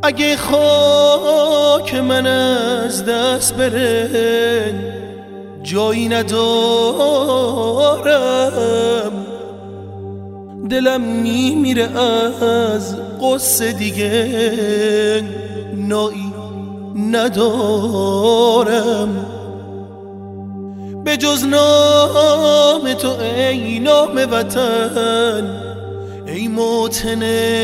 اگه خاک من از دست بره جایی ندارم، دلم میمیره از قصه دیگه نایی ندارم. به جز نام تو ای نام وطن، ای موطن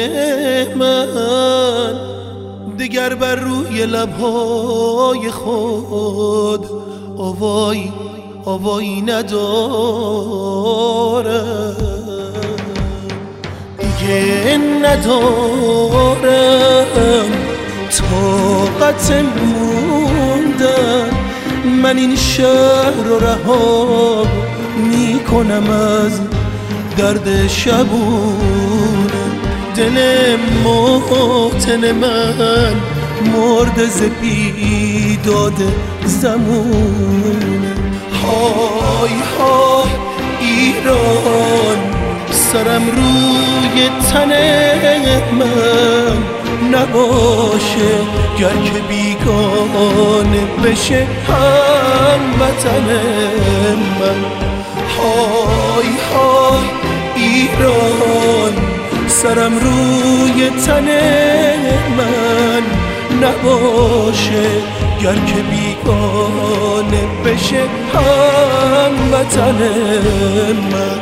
من، دگر بر روی لبهای خود آوایی ندارم. دیگه ندارم طاقت موندن، من این شهر رو رها میکنم از درد شبون. دل موطن من مرد ز بیداد زمون. های های ایران، سرم روی تن من نباشه گر که بیگانه بشه هموطن من. های های ایران، سرم روی تن من نباشه گر که بیگانه بشه هموطن من.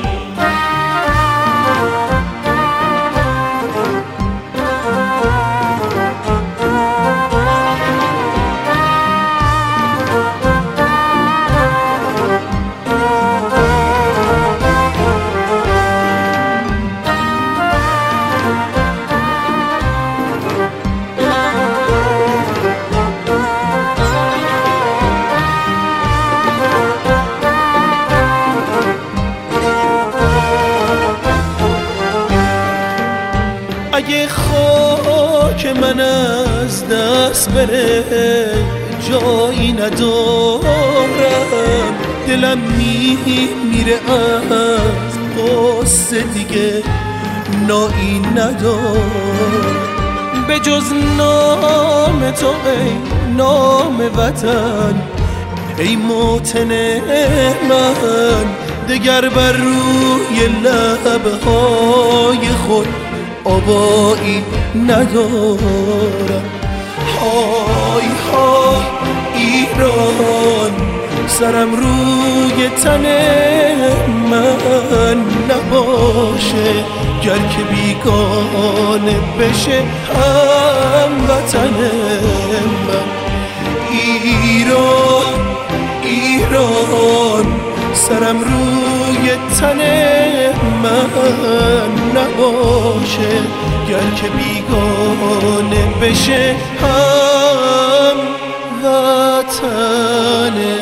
اگه خاک من از دست بره جایی ندارم، دلم میمیره از قصه دیگه نایی ندارم. به جز نام تو ای نام وطن، ای موطن من، دگر بر روی لبهای خود آوایی ندارم. های های ایران، سرم روی تن من نباشه گر که بیگانه بشه هموطن من. ایران ایران، سرم روی تن من نباشه گر که بیگانه بشه هموطن